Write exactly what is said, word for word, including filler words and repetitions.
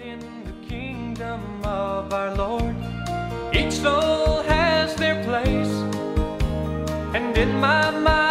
in the kingdom of our Lord, each soul has their place, and in my mind